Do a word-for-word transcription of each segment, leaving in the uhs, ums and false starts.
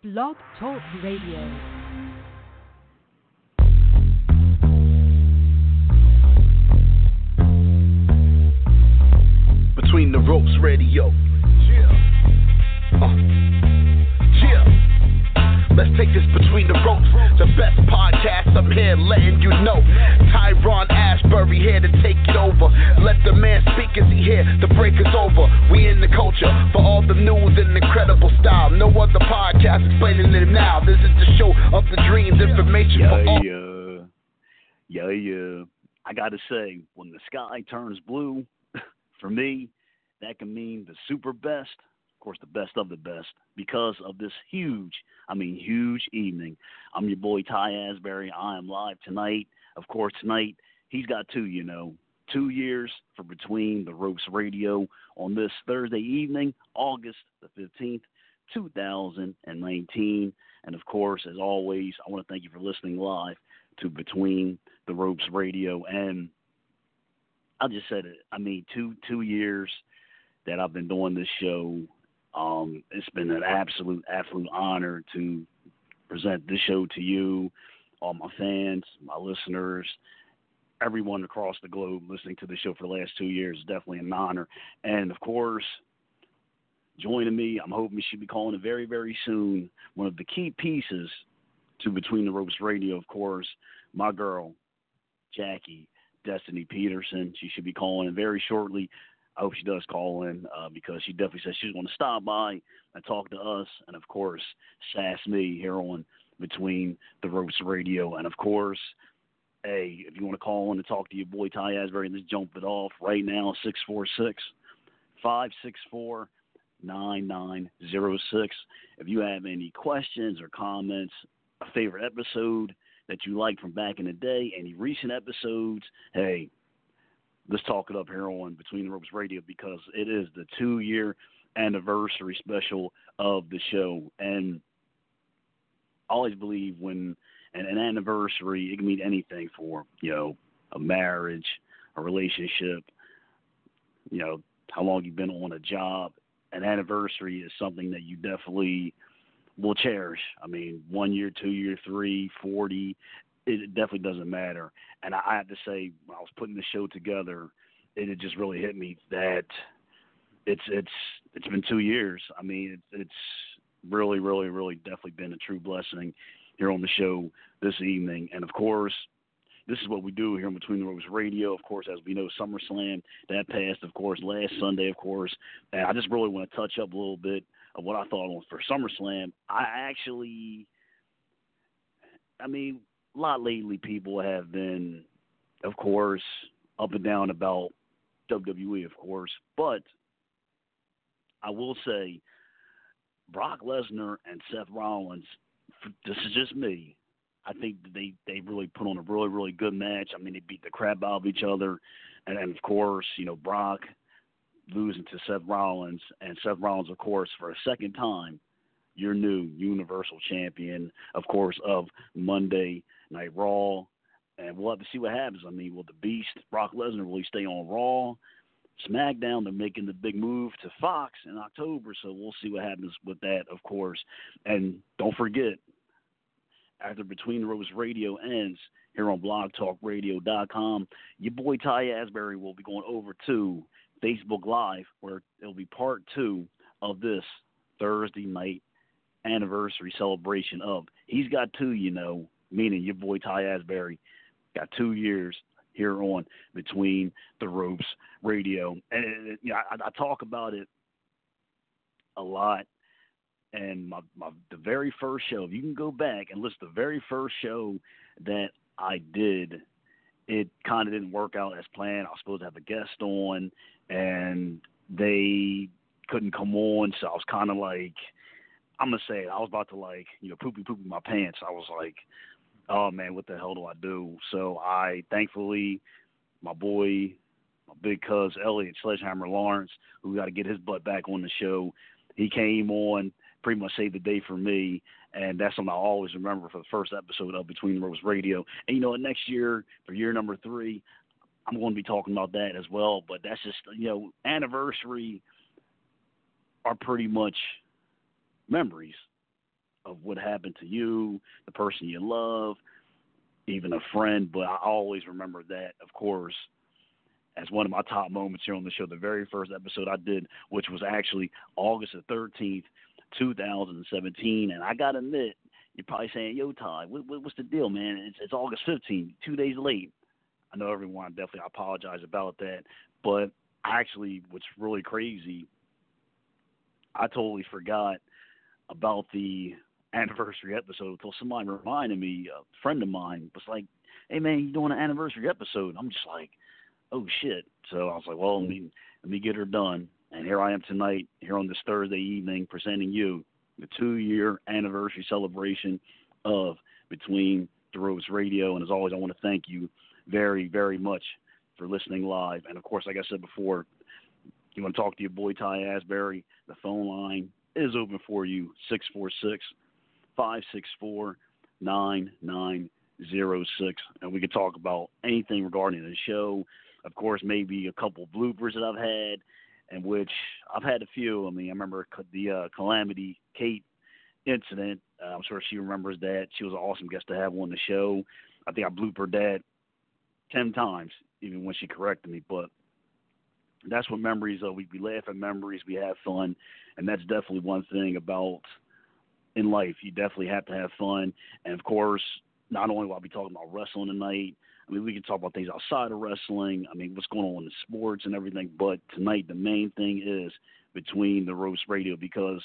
Blog Talk Radio. Between the Ropes Radio. Yeah. Uh. Yeah. Let's take this Between the Ropes. The best podcast, I'm here letting you know. Tyrone Ashbury here to take it over. Let the man speak as he here. The break is over. We in the culture for all the news and incredible style. No other podcast explaining it now. This is the show of the dreams, information yeah, for all. Yeah, yeah, yeah. I gotta say, when the sky turns blue, for me, that can mean the super best, of course, the best of the best, because of this huge, I mean, huge evening. I'm your boy, Ty Asbury. I am live tonight. Of course, tonight, he's got two, you know, two years for Between the Ropes Radio on this Thursday evening, August the fifteenth, two thousand nineteen. And, of course, as always, I want to thank you for listening live to Between the Ropes Radio. And I just said it. I mean, two two years that I've been doing this show. Um, it's been an absolute, absolute honor to present this show to you, all my fans, my listeners, everyone across the globe listening to the show for the last two years. Is definitely an honor. And, of course, joining me, I'm hoping she should be calling it very, very soon, one of the key pieces to Between the Ropes Radio, of course, my girl, Jackie Destiny Peterson. She should be calling in very shortly. I hope she does call in uh, because she definitely says she's going to stop by and talk to us and, of course, sass me here on Between the Ropes Radio. And, of course, hey, if you want to call in and talk to your boy Ty Asbury, let's jump it off right now, six four six, five six four, nine nine zero six. If you have any questions or comments, a favorite episode that you liked from back in the day, any recent episodes, hey, let's talk it up here on Between the Ropes Radio because it is the two-year anniversary special of the show. And I always believe when an, an anniversary, it can mean anything for, you know, a marriage, a relationship, you know, how long you've been on a job. An anniversary is something that you definitely will cherish. I mean, one year, two year, three, forty, it definitely doesn't matter. And I have to say, when I was putting the show together, it, it just really hit me that it's it's it's been two years. I mean, it, it's really, really, really definitely been a true blessing here on the show this evening. And, of course, this is what we do here on Between the Ropes Radio. Of course, as we know, SummerSlam, that passed, of course, last Sunday, of course. And I just really want to touch up a little bit of what I thought on for SummerSlam. I actually, I mean, a lot lately people have been, of course, up and down about W W E, of course. But I will say Brock Lesnar and Seth Rollins, this is just me, I think they, they really put on a really, really good match. I mean, they beat the crap out of each other. And, and of course, you know, Brock losing to Seth Rollins. And Seth Rollins, of course, for a second time, your new Universal Champion, of course, of Monday Night Raw. And we'll have to see what happens. I mean, will the Beast, Brock Lesnar, will he stay on Raw? SmackDown, they're making the big move to Fox in October, so we'll see what happens with that, of course. And don't forget, after Between the Ropes Radio ends here on blog talk radio dot com, your boy Ty Asbury will be going over to Facebook Live, where it'll be part two of this Thursday night anniversary celebration of He's Got Two, you know, meaning your boy Ty Asbury got two years here on Between the Ropes Radio. And, you know, I, I talk about it a lot. And my, my the very first show, if you can go back and listen to the very first show that I did, it kind of didn't work out as planned. I was supposed to have a guest on, and they couldn't come on, so I was kind of like, I'm going to say it, I was about to, like, you know, poopy-poopy my pants. I was like, oh, man, what the hell do I do? So I, thankfully, my boy, my big cuz, Elliot Sledgehammer Lawrence, who got to get his butt back on the show, he came on, pretty much saved the day for me, and that's something I always remember for the first episode of Between the Ropes Radio. And, you know, next year, for year number three, I'm going to be talking about that as well, but that's just, you know, anniversary are pretty much memories. of what happened to you, the person you love, even a friend. But I always remember that, of course, as one of my top moments here on the show, the very first episode I did, which was actually August the thirteenth, two thousand seventeen. And I got to admit, you're probably saying, yo, Ty, what, what, what's the deal, man? It's, it's August fifteenth, two days late. I know everyone, definitely I apologize about that. But actually, what's really crazy, I totally forgot about the anniversary episode until somebody reminded me. A friend of mine was like, hey, man, you doing an anniversary episode? I'm just like, oh, shit. So I was like, well, let me, let me get her done. And here I am tonight, here on this Thursday evening, presenting you the two-year anniversary celebration of Between the Ropes Radio. And as always, I want to thank you very, very much for listening live. And, of course, like I said before, you want to talk to your boy Ty Asbury, the phone line is open for you, six four six, five six four, nine nine zero six. And we can talk about anything regarding the show. Of course, maybe a couple bloopers that I've had, in which I've had a few. I mean, I remember the uh, Calamity Kate incident. Uh, I'm sure she remembers that. She was an awesome guest to have on the show. I think I bloopered that ten times, even when she corrected me. But that's what memories are. We, we laugh at memories. We have fun. And that's definitely one thing about in life. You definitely have to have fun. And, of course, not only will I be talking about wrestling tonight, I mean, we can talk about things outside of wrestling. I mean, what's going on in sports and everything. But tonight, the main thing is Between the Ropes Radio, because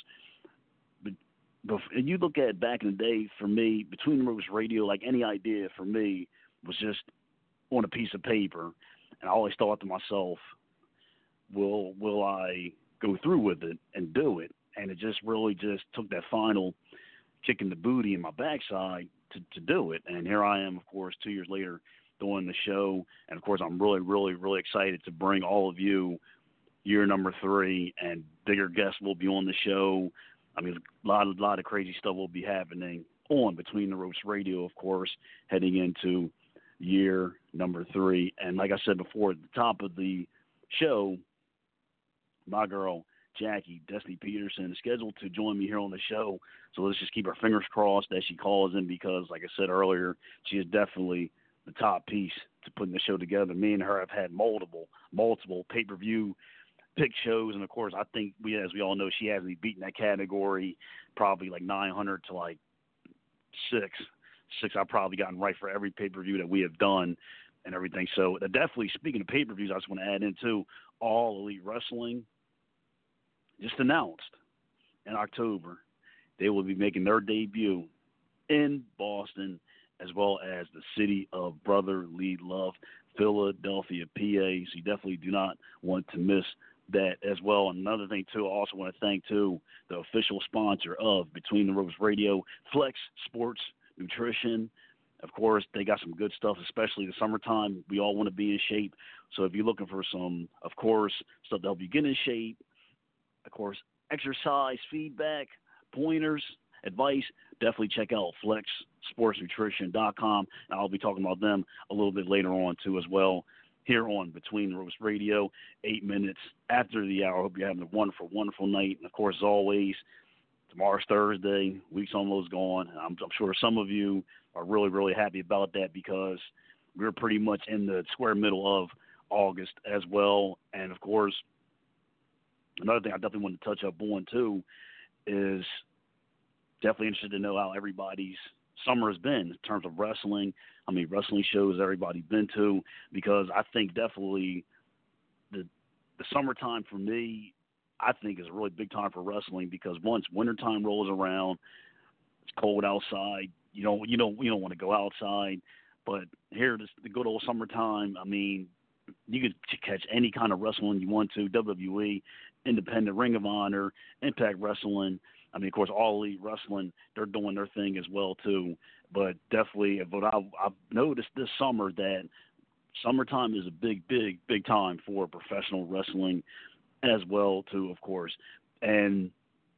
but, and you look at back in the day, for me, Between the Ropes Radio, like any idea for me, was just on a piece of paper. And I always thought to myself, will will I go through with it and do it? And it just really just took that final kick in the booty in my backside to, to do it. And here I am, of course, two years later doing the show. And, of course, I'm really, really, really excited to bring all of you year number three, and bigger guests will be on the show. I mean, a lot, a lot of crazy stuff will be happening on Between the Ropes Radio, of course, heading into year number three. And like I said before, at the top of the show, my girl, Jackie Destiny Peterson, is scheduled to join me here on the show. So let's just keep our fingers crossed that she calls in, because, like I said earlier, she is definitely the top piece to putting the show together. Me and her have had multiple, multiple pay-per-view pick shows. And, of course, I think, we, as we all know, she has me beaten that category probably like nine hundred to like six. Six I've probably gotten right for every pay-per-view that we have done and everything. So uh, definitely, speaking of pay-per-views, I just want to add in, too, All Elite Wrestling just announced in October they will be making their debut in Boston, as well as the city of brotherly love, Philadelphia, P A. So you definitely do not want to miss that as well. Another thing, too, I also want to thank, too, the official sponsor of Between the Ropes Radio, Flex Sports Nutrition. Of course, they got some good stuff, especially the summertime. We all want to be in shape. So if you're looking for some, of course, stuff to help you get in shape, of course, exercise, feedback, pointers, advice, definitely check out flex sports nutrition dot com. And I'll be talking about them a little bit later on, too, as well, here on Between the Ropes Radio, eight minutes after the hour. I hope you're having a wonderful, wonderful night. And, of course, as always, tomorrow's Thursday, week's almost gone. I'm, I'm sure some of you are really, really happy about that, because we're pretty much in the square middle of August as well. And, of course, another thing I definitely want to touch up on, too, is definitely interested to know how everybody's summer has been in terms of wrestling. How many wrestling shows everybody's been to, because I think definitely the the summertime for me, I think, is a really big time for wrestling, because once wintertime rolls around, it's cold outside. You don't you don't you don't want to go outside, but here this, the good old summertime. I mean, you could catch any kind of wrestling you want to. W W E, Independent, Ring of Honor, Impact Wrestling. I mean, of course, All Elite Wrestling, they're doing their thing as well, too. But definitely, but I've, I've noticed this summer that summertime is a big, big, big time for professional wrestling as well, too, of course. And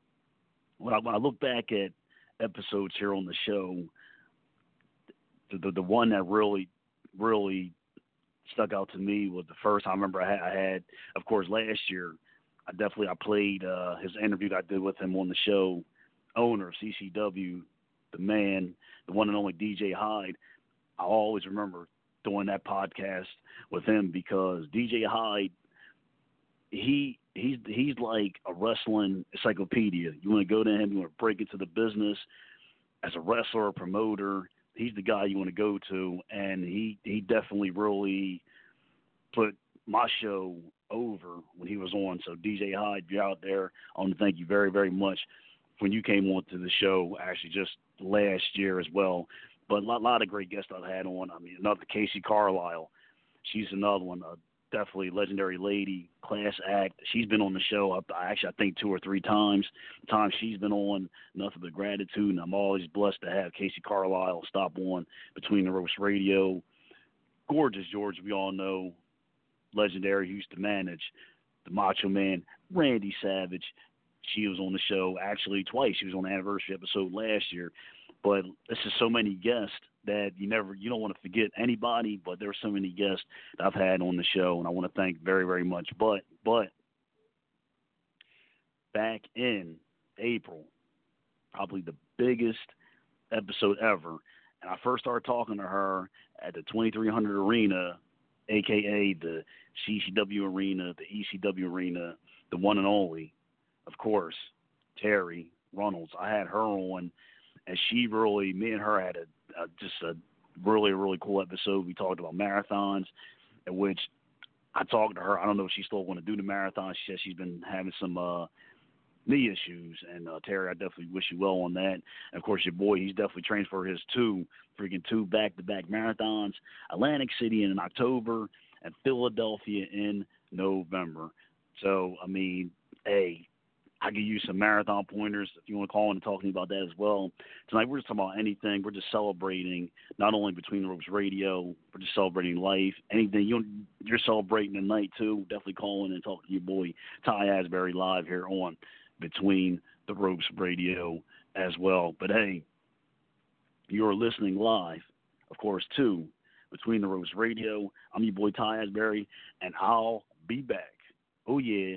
when I, when I look back at episodes here on the show, the, the, the one that really, really stuck out to me was the first I remember I had, I had of course, last year, I definitely I played uh, his interview that I did with him on the show owner of C C W, the man, the one and only D J Hyde. I always remember doing that podcast with him because D J Hyde, he he's he's like a wrestling encyclopedia. You want to go to him, you want to break into the business as a wrestler or promoter. He's the guy you want to go to, and he he definitely really put my show over when he was on. So D J Hyde, if you're out there, I want to thank you very, very much when you came on to the show, actually just last year as well. But a lot, lot of great guests I've had on. I mean, another Casey Carlisle. She's another one, a definitely legendary lady, class act. She's been on the show, up actually, I think two or three times. The time she's been on, nothing but gratitude, and I'm always blessed to have Casey Carlisle stop on Between the Ropes Radio. Gorgeous George, we all know, legendary, who used to manage the Macho Man, Randy Savage. She was on the show actually twice. She was on the anniversary episode last year. But this is so many guests that you never, you don't want to forget anybody, but there are so many guests that I've had on the show, and I want to thank very, very much. But, but back in April, probably the biggest episode ever, and I first started talking to her at the twenty-three hundred Arena, a k a the C C W Arena, the E C W Arena, the one and only, of course, Terry Runnels. I had her on, and she really, me and her had a, a just a really, really cool episode. We talked about marathons, in which I talked to her. I don't know if she still want to do the marathon. She said she's been having some uh, knee issues, and uh, Terry, I definitely wish you well on that. And of course, your boy, he's definitely trained for his two, freaking two back-to-back marathons, Atlantic City in October and Philadelphia in November. So, I mean, hey, I give you some marathon pointers if you want to call in and talk to me about that as well. Tonight, we're just talking about anything. We're just celebrating not only Between the Ropes Radio, we're just celebrating life. Anything you, you're celebrating tonight, too, definitely call in and talk to your boy, Ty Asbury, live here on Between the Ropes Radio as well. But, hey, you're listening live, of course, to Between the Ropes Radio. I'm your boy, Ty Asbury, and I'll be back. Oh, yeah.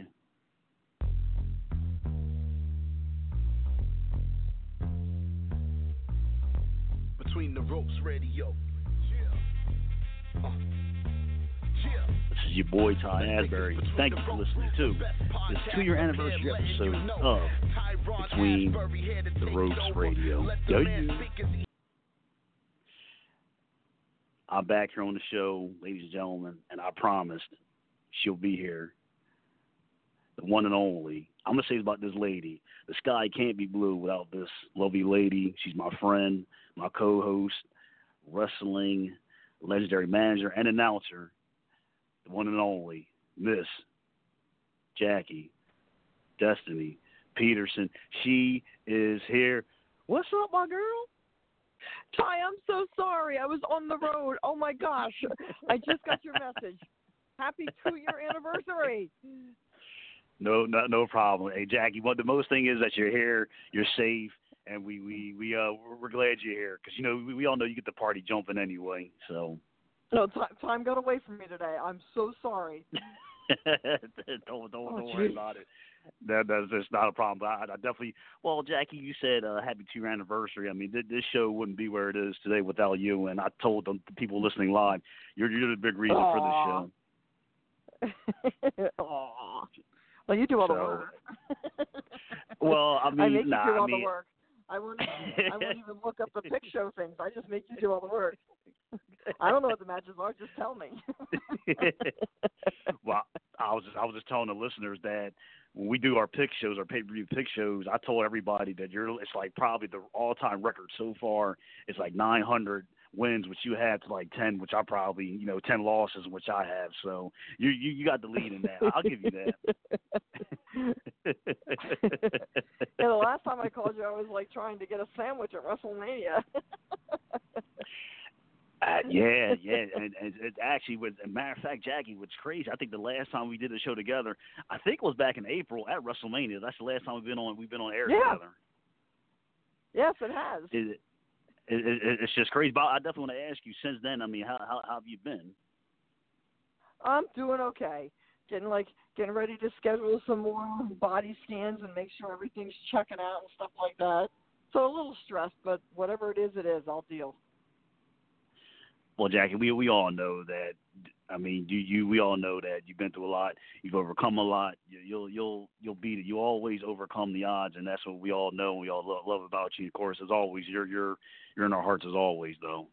Between the Ropes Radio. Yeah. Uh. Yeah. This is your boy, Ty Asbury. Thank you for listening to this two-year anniversary episode of Between the Ropes Radio. Yo, you. I'm back here on the show, ladies and gentlemen, and I promised she'll be here. The one and only. I'm going to say about this lady. The sky can't be blue without this lovely lady. She's my friend, my co-host, wrestling, legendary manager, and announcer, the one and only Miss Jackie Destiny Peterson. She is here. What's up, my girl? Ty, I'm so sorry. I was on the road. Oh, my gosh. I just got your message. Happy two-year anniversary. No, no, no problem. Hey, Jackie, what the most thing is that you're here, you're safe, and we we we uh we're glad you're here because you know we, we all know you get the party jumping anyway. So. No, time time got away from me today. I'm so sorry. don't don't, oh, don't worry about it. That that's just not a problem. I, I definitely. Well, Jackie, you said uh, happy two-year anniversary. I mean, th- this show wouldn't be where it is today without you. And I told the people listening live, you're you're the big reason Aww. for this show. Aww. Well, you do all so, the work. well, I mean, I make nah, you do all I mean, the work. I won't. I won't even look up the pic show things. I just make you do all the work. I don't know what the matches are. Just tell me. Well, I was just, I was just telling the listeners that when we do our pick shows, our pay-per-view pick shows, I told everybody that you're. It's like probably the all-time record so far. It's like nine hundred wins, which you have, to like ten, which I probably, you know, ten losses, which I have. So you you, you got the lead in that. I'll give you that. Yeah, the last time I called you, I was like trying to get a sandwich at WrestleMania. Uh, yeah, yeah, and, and it actually was. As a matter of fact, Jackie, what's crazy? I think the last time we did a show together, I think it was back in April at WrestleMania. That's the last time we've been on. We've been on air yeah. together. Yes, it has. It, it, it, it's just crazy. But I definitely want to ask you. Since then, I mean, how how, how have you been? I'm doing okay. getting like getting ready to schedule some more body scans and make sure everything's checking out and stuff like that. So a little stressed, but whatever it is, it is. I'll deal. Well, Jackie, we we all know that. I mean, you, you we all know that you've been through a lot. You've overcome a lot. You, you'll you'll you'll beat it. You always overcome the odds, and that's what we all know. And we all love, love about you. Of course, as always, you're you're you're in our hearts as always, though.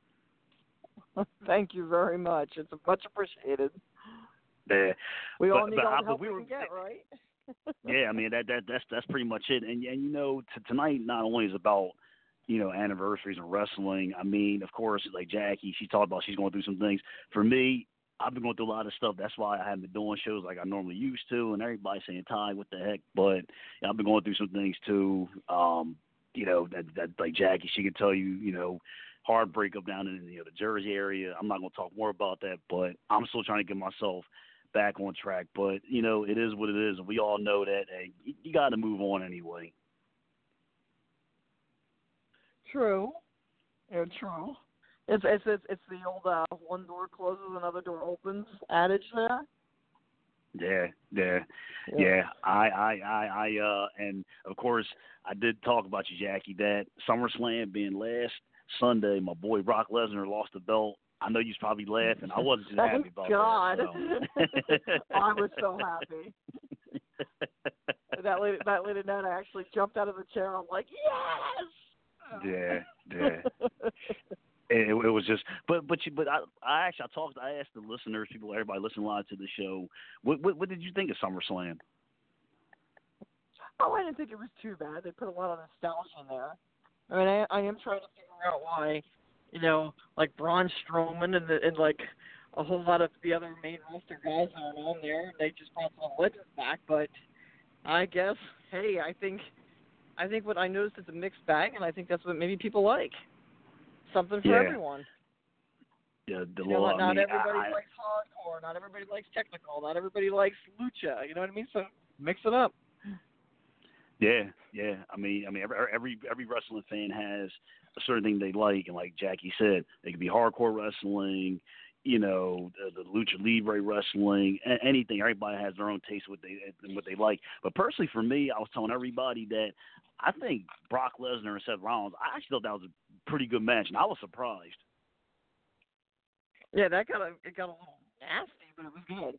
Thank you very much. It's much appreciated. Yeah, we but, all need but, all I, the help we we were, can get, right? Yeah, I mean that that that's that's pretty much it. And and you know, t- tonight not only is about, you know, anniversaries and wrestling. I mean, of course, like Jackie, she talked about she's going through some things. For me, I've been going through a lot of stuff. That's why I haven't been doing shows like I normally used to. And everybody's saying, Ty, what the heck? But yeah, I've been going through some things too. Um, you know, that that like Jackie, she can tell you, you know, hard breakup down in you know the Jersey area. I'm not going to talk more about that, but I'm still trying to get myself back on track. But you know, it is what it is, and we all know that. Hey, you, you got to move on anyway. True. Yeah, true. It's it's it's, it's the old uh, one door closes, another door opens adage there. Yeah, yeah, yeah. yeah. I, I, I, I, uh, and of course, I did talk about you, Jackie. That SummerSlam being last Sunday, my boy Brock Lesnar lost the belt. I know you're probably laughing. I wasn't too happy about God. that. So. I was so happy. that lady, that lady, Nana actually jumped out of the chair. I'm like, yes. Yeah, yeah. It, it was just, but but you, but I, I actually I talked, I asked the listeners, people, everybody listening live to the show, what what, what did you think of SummerSlam? Oh, I didn't think it was too bad. They put a lot of nostalgia in there. I mean, I, I am trying to figure out why, you know, like Braun Strowman and the, and like a whole lot of the other main roster guys aren't on there. And they just brought some legends back, but I guess, hey, I think, I think what I noticed is a mixed bag, and I think that's what maybe people like. Something for yeah. everyone. Yeah, the you know, law, not I mean, everybody I, likes hardcore. Not everybody likes technical. Not everybody likes lucha. You know what I mean? So mix it up. Yeah, yeah. I mean, I mean, every every every wrestling fan has a certain thing they like, and like Jackie said, they could be hardcore wrestling, you know, the, the lucha libre wrestling, anything. Everybody has their own taste of what they what they like. But personally, for me, I was telling everybody that I think Brock Lesnar and Seth Rollins, I actually thought that was a pretty good match, and I was surprised. Yeah, that got a, it got a little nasty, but it was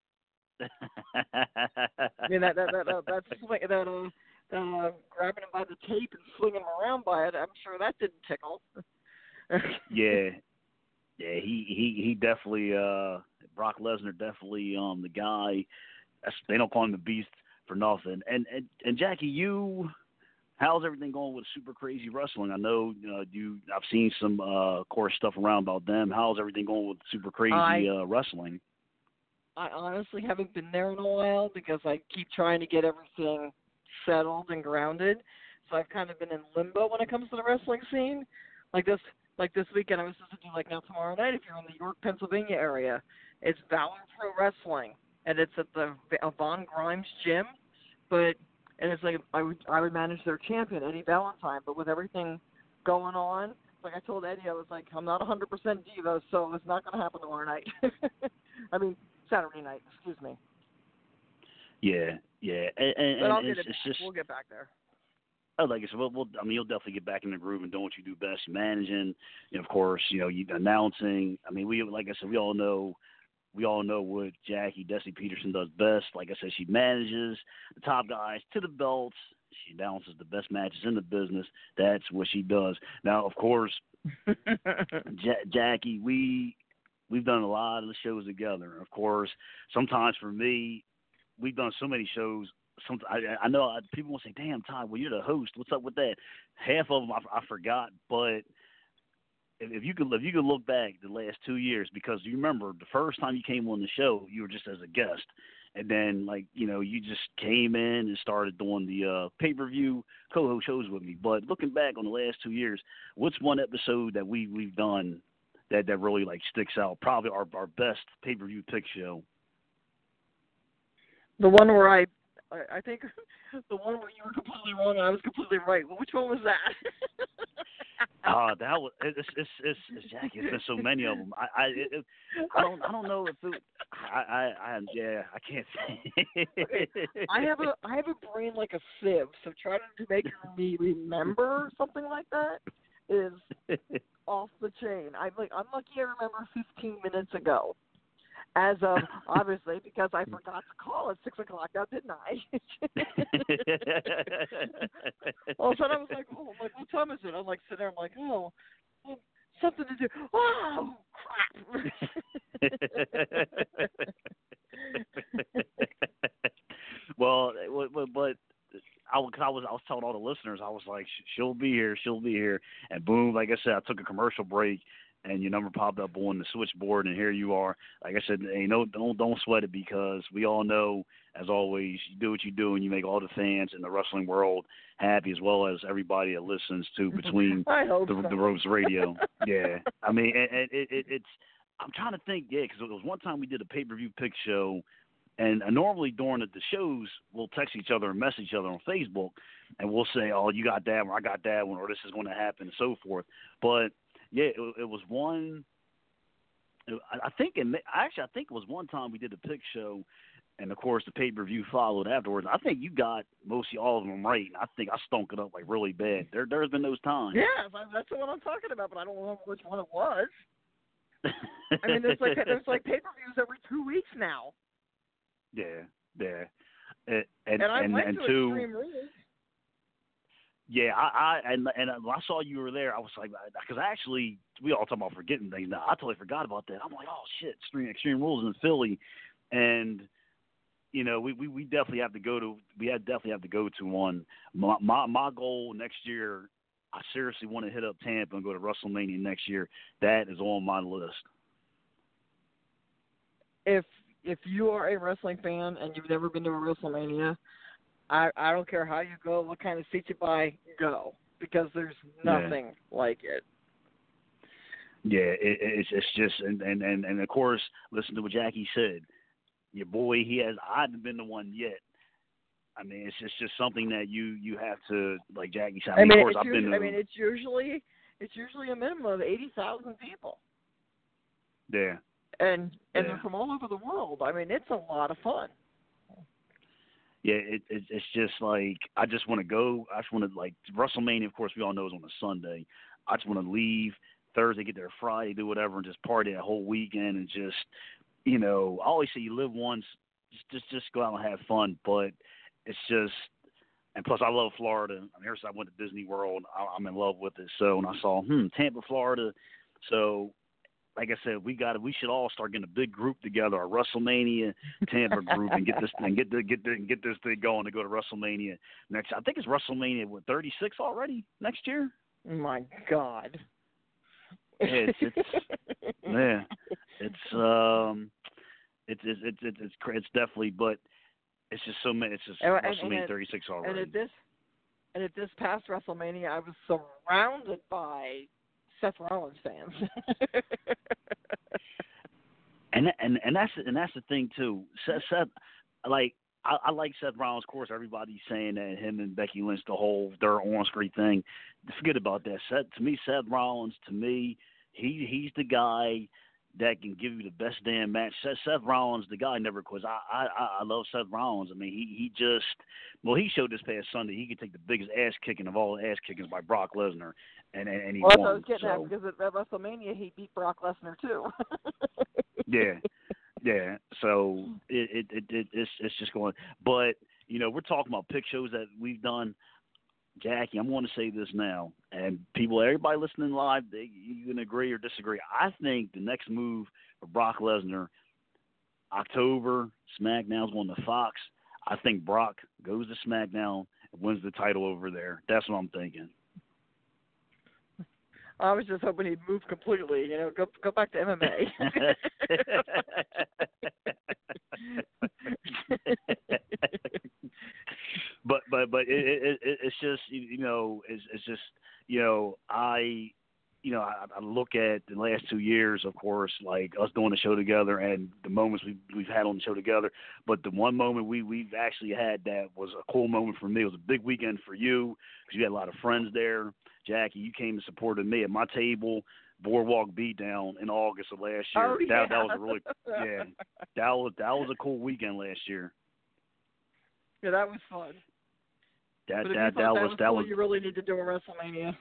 good. I mean, that that that that, that, swing, that uh, uh, grabbing him by the tape and swinging him around by it, I'm sure that didn't tickle. yeah, yeah, he he he definitely uh, Brock Lesnar definitely um the guy. That's, they don't call him the Beast for nothing. And and and Jackie, you. How's everything going with Super Crazy Wrestling? I know uh, you. I've seen some, uh, of course, stuff around about them. How's everything going with Super Crazy I, uh, Wrestling? I honestly haven't been there in a while because I keep trying to get everything settled and grounded. So I've kind of been in limbo when it comes to the wrestling scene. Like this, like this weekend, I was supposed to do like now tomorrow night. If you're in the York, Pennsylvania area, it's Valor Pro Wrestling, and it's at the Von Grimes Gym, but. And it's like I would I would manage their champion, Eddie Valentine, but with everything going on, like I told Eddie, I was like, I'm not one hundred percent diva, so it's not going to happen tomorrow night. I mean, Saturday night, excuse me. Yeah, yeah. And, and, but I'll and get it's, it it's back. just, we'll get back there. Oh, like I said, we'll, we'll, I mean, you'll definitely get back in the groove and doing what you do best, managing, and of course, you know, you announcing. I mean, we like I said, we all know. We all know what Jackie Desi Peterson does best. Like I said, she manages the top guys to the belts. She balances the best matches in the business. That's what she does. Now, of course, ja- Jackie, we we've done a lot of the shows together. Of course, sometimes for me, we've done so many shows. Some I, I know I, people will say, "Damn, Ty, well, you're the host. What's up with that?" Half of them I, I forgot, but. If you could, if you could look back the last two years, because you remember the first time you came on the show, you were just as a guest, and then like you know you just came in and started doing the uh, pay per view co-host shows with me. But looking back on the last two years, what's one episode that we we've done that that really like sticks out? Probably our our best pay per view pick show. The one where I, I, I think, the one where you were completely wrong and I was completely right. Well, which one was that? Uh, that was it's it's it's, it's Jackie. It's been so many of them. I I it, it, I don't I don't know if it, I I I yeah I can't say. Okay. I have a I have a brain like a sieve, so trying to make me remember something like that is off the chain. I'm like I'm lucky I remember fifteen minutes ago. As of obviously because I forgot to call at six o'clock now, didn't I? All of a sudden I was like, oh, I'm like, what time is it? I'm like sitting there, I'm like, oh, well, something to do. Oh crap! Well, but, but I was, I was I was telling all the listeners, I was like, she'll be here, she'll be here, and boom, like I said, I took a commercial break. And your number popped up on the switchboard, and here you are. Like I said, hey, no, don't don't sweat it because we all know, as always, you do what you do, and you make all the fans in the wrestling world happy, as well as everybody that listens to Between I hope the, so. the Ropes Radio. Yeah, I mean, and, and it, it, it's. I'm trying to think, yeah, because it was one time we did a pay-per-view pick show, and uh, normally during the, the shows we'll text each other and message each other on Facebook, and we'll say, oh, you got that one, I got that one, or this is going to happen, and so forth. But yeah, it, it was one. I think, it, actually, I think it was one time we did a pick show, and of course the pay per view followed afterwards. I think you got mostly all of them right, and I think I stunk it up like really bad. There, there's been those times. Yeah, that's the one I'm talking about, but I don't remember which one it was. I mean, there's like there's like pay per views every two weeks now. Yeah, yeah, and and and I and, went and to two. Extreme Rules. Yeah, I, I and and when I saw you were there, I was like, because actually we all talk about forgetting things now. I totally forgot about that. I'm like, oh shit, Extreme Extreme Rules in Philly, and you know, we, we, we definitely have to go to we have definitely have to go to one. My my, my goal next year, I seriously want to hit up Tampa and go to WrestleMania next year. That is on my list. If if you are a wrestling fan and you've never been to a WrestleMania, I, I don't care how you go, what kind of seat you buy, go. Because there's nothing yeah. like it. Yeah, it, it's it's just, and, and, and, and of course, listen to what Jackie said. Your boy, he has, I haven't been to one yet. I mean, it's just, just something that you, you have to, like Jackie said. I mean, I mean, of course, I've usually, been to. I mean, it's usually, it's usually a minimum of eighty thousand people. Yeah. And, and yeah. they're from all over the world. I mean, it's a lot of fun. Yeah, it, it, it's just like I just want to go. I just want to like WrestleMania. Of course, we all know is on a Sunday. I just want to leave Thursday, get there Friday, do whatever, and just party that whole weekend and just, you know, I always say you live once, just just, just go out and have fun. But it's just, and plus I love Florida. I mean, ever since I went to Disney World, I, I'm in love with it. So when I saw hmm Tampa, Florida, so. Like I said, we got we should all start getting a big group together, a WrestleMania Tampa group, and get this and get the, get the, get this thing going to go to WrestleMania next. I think it's WrestleMania what thirty-six already next year. My God. Yeah, it's, it's yeah, it's um, it's it's it's it's it's, it's definitely, but it's just so many. It's just and, WrestleMania and thirty-six already. And at this and at this past WrestleMania, I was surrounded by Seth Rollins fans. and and and that's and that's the thing too. Seth, Seth like I, I like Seth Rollins. Of course, everybody's saying that him and Becky Lynch, the whole their on-screen thing. Forget about that. Seth, to me, Seth Rollins, to me, he he's the guy that can give you the best damn match. Seth, Seth Rollins, the guy never quits. I, I I love Seth Rollins. I mean, he he just well, he showed this past Sunday he could take the biggest ass kicking of all ass kickings by Brock Lesnar, and and, and he well, won. Well, I was getting so. at because at, at WrestleMania he beat Brock Lesnar too. yeah, yeah. So it, it it it it's it's just going. But you know, we're talking about pick shows that we've done. Jackie, I'm going to say this now, and people, everybody listening live, they, you can agree or disagree. I think the next move for Brock Lesnar, October, SmackDown's going to Fox. I think Brock goes to SmackDown and wins the title over there. That's what I'm thinking. I was just hoping he'd move completely. You know, go go back to M M A. But but but it, it, it it's just you know it's it's just you know I you know, I, I look at the last two years, of course, like us doing the show together and the moments we've, we've had on the show together. But the one moment we, we've actually had that was a cool moment for me. It was a big weekend for you because you had a lot of friends there. Jackie, you came and supported me at my table, Boardwalk Beatdown in August of last year. Oh, that, yeah. that was a really, yeah, that was, that was a cool weekend last year. Yeah, that was fun. That, but if that, you thought that, that was, was that cool, was, you really need to do a WrestleMania.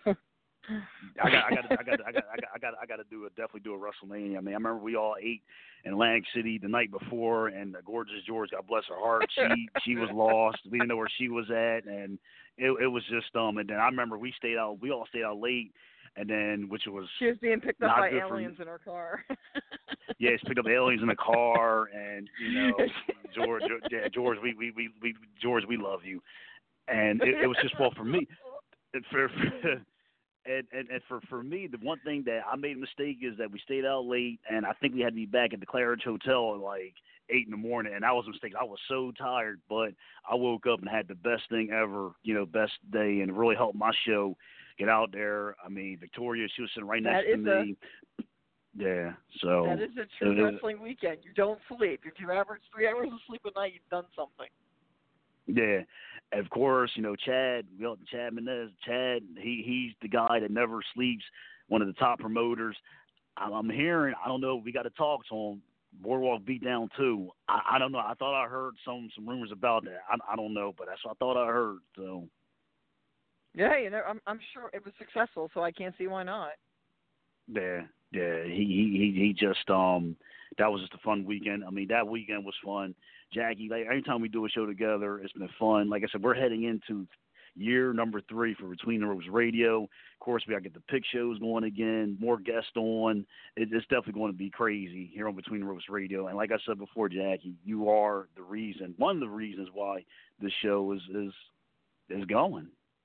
I got, I got, I got, I got, I got, I got, I got to do a definitely do a WrestleMania. I mean, I remember we all ate in Atlantic City the night before, and the gorgeous George, God bless her heart, she she was lost. We didn't know where she was at, and it it was just um. And then I remember we stayed out, we all stayed out late, and then which was she was being picked up not by good aliens for, in her car. yeah, she picked up aliens in the car, and you know, George, yeah, George, we we we, we George, we love you, and it, it was just well for me, for. for And, and and for for me, the one thing that I made a mistake is that we stayed out late, and I think we had to be back at the Claridge Hotel at like eight in the morning, and that was a mistake. I was so tired, but I woke up and had the best thing ever, you know, best day, and it really helped my show get out there. I mean, Victoria, she was sitting right next That to is me. A, yeah, so that is a true it, wrestling weekend. You don't sleep. If you average three hours of sleep a night, you've done something. Yeah, and of course, you know, Chad, we all, Chad Menez, Chad, he he's the guy that never sleeps, one of the top promoters. I'm, I'm hearing, I don't know, we got to talk to him. Boardwalk Beatdown too. I, I don't know. I thought I heard some some rumors about that. I, I don't know, but that's what I thought I heard. So. Yeah, you know, I'm I'm sure it was successful, so I can't see why not. Yeah, yeah. He he he, he just um. That was just a fun weekend. I mean, that weekend was fun. Jackie, like, anytime we do a show together, it's been fun. Like I said, we're heading into year number three for Between the Ropes Radio. Of course, we got to get the pick shows going again, more guests on. It, it's definitely going to be crazy here on Between the Ropes Radio. And like I said before, Jackie, you are the reason, one of the reasons why this show is is is going.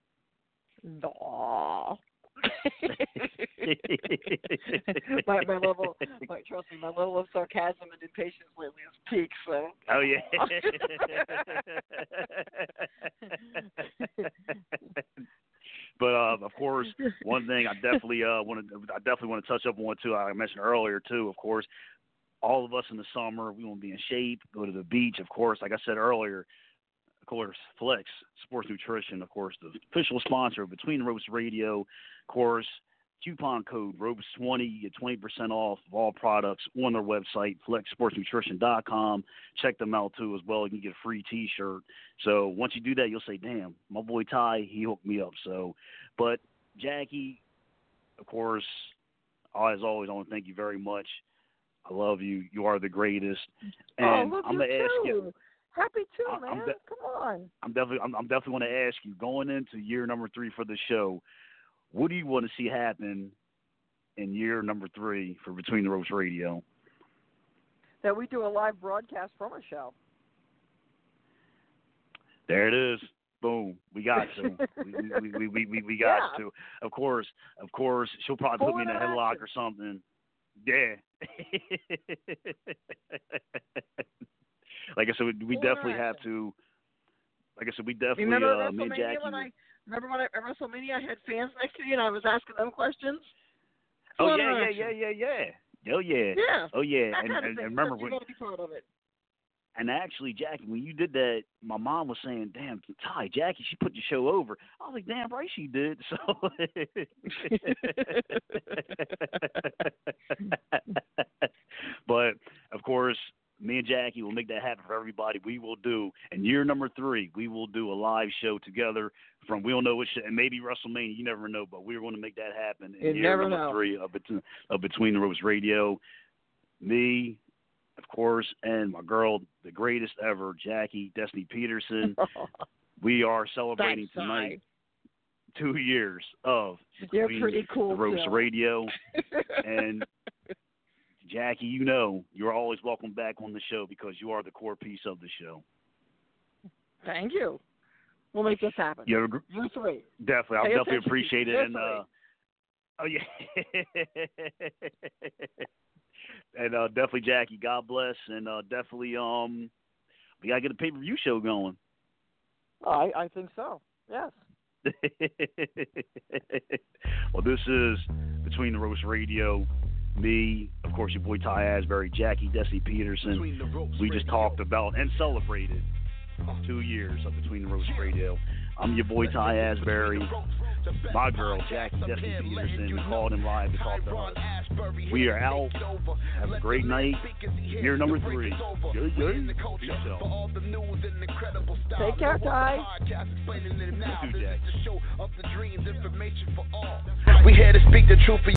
Aww. my my level, my, trust me, my level of sarcasm and impatience lately has peaked. So. Oh yeah. But uh, of course, one thing I definitely uh want to I definitely want to touch up on too. I mentioned earlier too. Of course, all of us in the summer we want to be in shape, go to the beach. Of course, like I said earlier. Of course, Flex Sports Nutrition, of course, the official sponsor of Between the Ropes Radio. Of course, coupon code ropes twenty, you get twenty percent off of all products on their website, flex sports nutrition dot com. Check them out, too, as well. You can get a free T-shirt. So once you do that, you'll say, damn, my boy Ty, he hooked me up. So, but, Jackie, of course, as always, I want to thank you very much. I love you. You are the greatest. And oh, love I'm you going to ask too. you. Happy too, I'm man. de- Come on. I'm definitely, I'm, I'm definitely want to ask you, going into year number three for the show, what do you want to see happen in year number three for Between the Ropes Radio? That we do a live broadcast from a show. There it is. Boom. We got to. we, we, we, we, we got yeah. to. Of course. Of course. She'll probably Full put me in a headlock or something. Yeah. Like I said, we, we definitely have to. Like I said, we definitely. Remember uh, me and Jackie. WrestleMania when I remember when I, at WrestleMania I had fans next to you and I was asking them questions. Oh Full yeah, yeah, interaction. yeah, yeah, yeah. Oh yeah. Yeah. Oh yeah. That And, kind of and, thing. and remember you when. got to be part of it. And actually, Jackie, when you did that, my mom was saying, "Damn, Ty, Jackie, she put the show over." I was like, "Damn right she did." So. But of course, me and Jackie will make that happen for everybody. We will do in year number three. We will do a live show together from we don't know which and maybe WrestleMania. You never know, but we're going to make that happen in You year never number know. three of between, of Between the Ropes Radio. Me, of course, and my girl, the greatest ever, Jackie Destiny Peterson. We are celebrating Thanks, tonight two years of You're Between pretty cool, the Ropes too. Radio. And Jackie, you know you're always welcome back on the show because you are the core piece of the show. Thank you. We'll make this happen. You ever, You three. definitely, I Pay definitely attention, appreciate it. you And uh, oh yeah, and uh, definitely Jackie, God bless, and uh, definitely um, we gotta get a pay per view show going. Oh, I, I think so. Yes. Well, this is Between the Ropes Radio. Me, of course, your boy Ty Asbury, Jackie Desi Peterson. We just talked about and celebrated two years of Between the Ropes Radio. I'm your boy Ty Asbury. My girl, Jackie Desi Peterson, called him live to talk to us. We are out. Have a great night. Year number three. Yeah, yeah. Peace out. Take care, Ty. You too, Jack. We here to speak the truth for